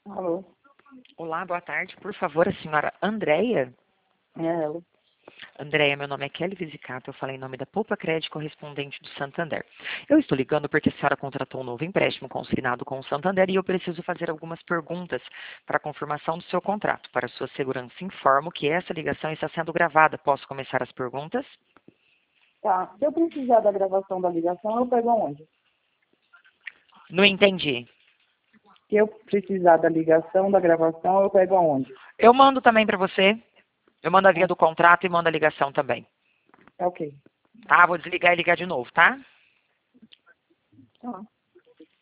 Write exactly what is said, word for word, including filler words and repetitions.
Alô? Olá, boa tarde. Por favor, a senhora Andréia? É ela. Andréia, meu nome é Kelly Visicato, eu falei em nome da Poupa Crédito correspondente do Santander. Eu estou ligando porque a senhora contratou um novo empréstimo consignado com o Santander e eu preciso fazer algumas perguntas para a confirmação do seu contrato. Para sua segurança, informo que essa ligação está sendo gravada. Posso começar as perguntas? Tá. Se eu precisar da gravação da ligação, eu pego aonde? Não entendi. Se eu precisar da ligação, da gravação, eu pego aonde? Eu mando também para você. Eu mando a via Ah, do contrato e mando a ligação também. tá ok. Tá? Vou desligar e ligar de novo, tá? Tá.